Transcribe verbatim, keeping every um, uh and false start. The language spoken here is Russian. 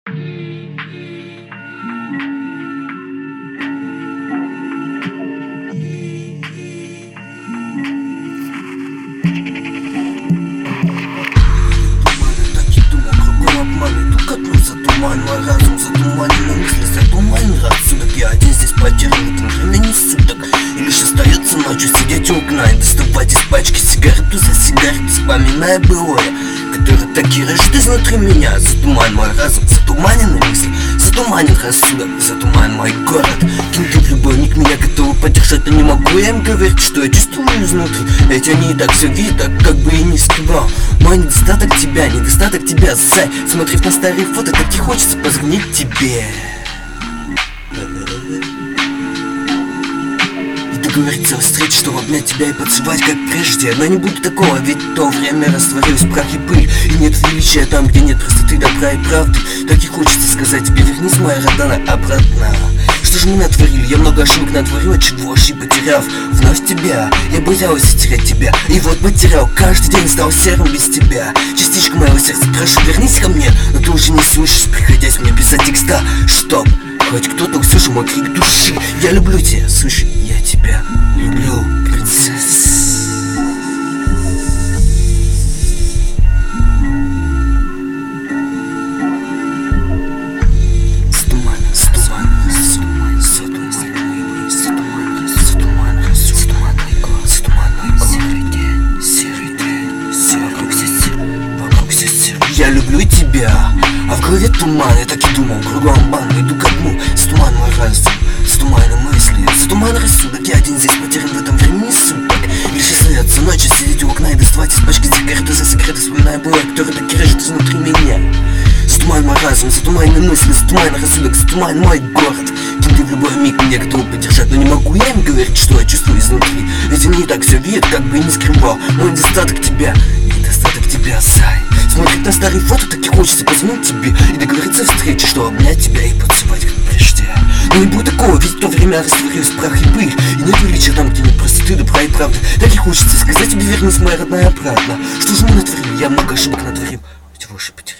Мой разум затуманен, но мысли затуманен рассудок. Я один здесь потерян в этом времени суток. И лишь остается ночью сидеть у окна и доставать из пачки сигарету за сигаретой, вспоминая былое, которое так и рожит изнутри меня. Затуман мой разум, затуманены мысли, затуманен рассудок, затуман мой город. Кем-то в любой миг меня готовы поддержать, но не могу я им говорить, что я чувствую изнутри. Ведь они и так все видят, как бы и не скрывал. Мой недостаток тебя, недостаток тебя, зай. Смотрев на старые фото, так и хочется позвонить тебе и договориться о встрече, чтобы обнять тебя и поцеловать, как прежде. Но не будет такого, ведь то время растворилось в прах и пыль. И нет величия там, где нет простоты, добра и правды. Так и хочется сказать тебе: вернись, моя родная, обратно. Что же мы натворили? Я много ошибок натворил, чего ошиб потеряв вновь тебя. Я боялся терять тебя, и вот потерял. Каждый день стал серым без тебя. Частичка моего сердца прошу, вернись ко мне. Но ты уже не слышишь, приходясь мне писать текста. Чтоб хоть кто-то услышал мой крик души. Я люблю тебя, слышь, я тебя люблю, принцесса. Я люблю тебя, а в голове туман. Я так и думал, кругом обман, иду ко дну. С туман мой разум, с тумана мысли, с тумана рассудок. Я один здесь потерян в этом времени суток. Лишь остается ночью сидеть у окна и доставать из пачки сигареты за сигареты, вспоминая былое, которое так и режет изнутри меня. С туман мой разум, за туманные мысли, с тумана рассудок, с туман мой город. Кем ты в любой миг меня готовы поддержать, но не могу я им говорить, что я чувствую изнутри. Ведь они и так все видят, как бы и не скрывал. Мой недостаток тебя, недостаток тебя, зай. Смотреть на старые фото, так и хочется позвонить тебе и договориться о встрече, что обнять тебя и поцеловать, как прежде. Но не будет такого, ведь в то время растворилось в прах и пыль. И нет величия там, где нет простоты, добра и правды. Так и хочется сказать тебе: вернись, моя родная, обратно. Что же мы натворили? Я много ошибок натворил, чего ошибки.